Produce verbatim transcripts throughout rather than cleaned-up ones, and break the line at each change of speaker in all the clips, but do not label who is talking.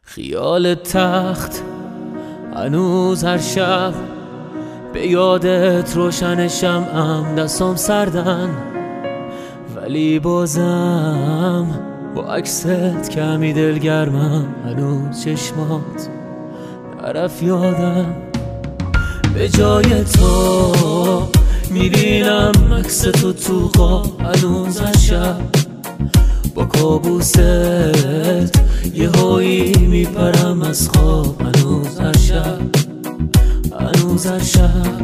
خیال تخت هنوز هر شب به یادت روشن شمعم، دستام سردن ولی بازم با عکست کمی دلگرمم. هنوز چشمات نرفت یادم، به جای تو میبینم عکس تو تو خواب. هنوز هر شب با کابوست یه هایی میپرم از خواب. هنوز هر شب هنوز هر شب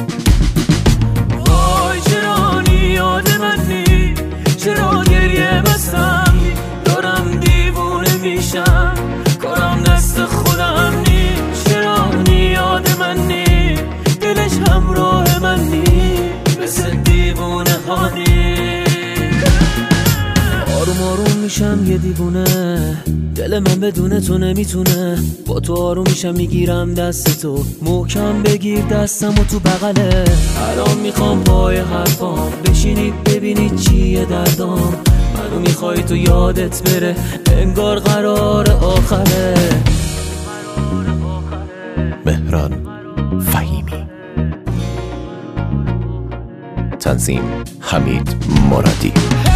وای چرا یاد منی، چرا گریه بستم، دارم دیوونه میشم، کارم دست خودم نی. چرا یاد منی، دلش همراه منی، مثل دیوونه هانی. آروم آروم میشم یه دیوونه، دل من بدون تو نمیتونه. با تو آروم میشم میگیرم دست تو، محکم بگیر دستم و تو بغله. الان میخوام پای حرفام بشینی ببینی چیه دردام. منو میخوای تو یادت بره، انگار قرار آخره.
مهران فهیمی، تنظیم حمید مرادی.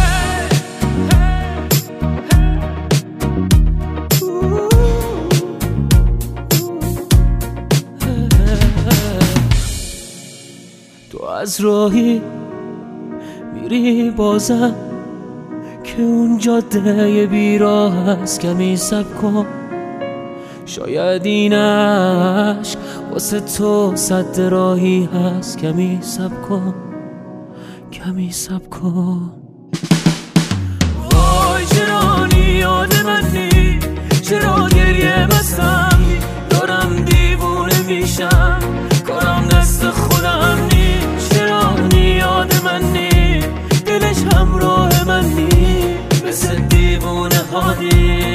تو از راهی میری بازم که اون جاده بیراه هست، کمی صبر کن. شاید اینش واسه تو صد راهی هست، کمی صبر کن، کمی صبر کن. وای چرا یاد منی، چرا گریه بستم، دارم دیوونه میشم، کارم دست خودم نی. چرا یاد منی، دلش همراه منی، مثل دیوونه هانی.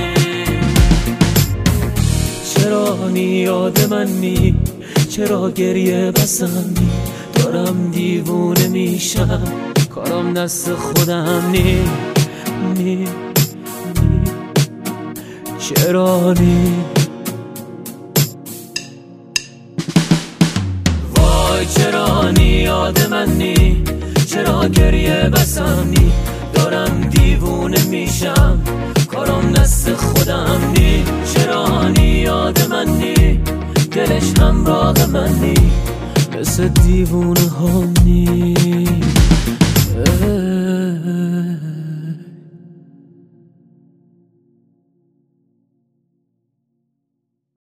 چرا یاد منی، چرا گریه بستم، دارم دیوونه میشم، کارم دست خودم نی نی نی. چرا نی وای چرا یاد منی، چرا گریه بستم، دارم دیوونه میشم، کارم دست خودم نی. چرا یاد منی، دلش همراه منی، مثل دیوونه ها نی.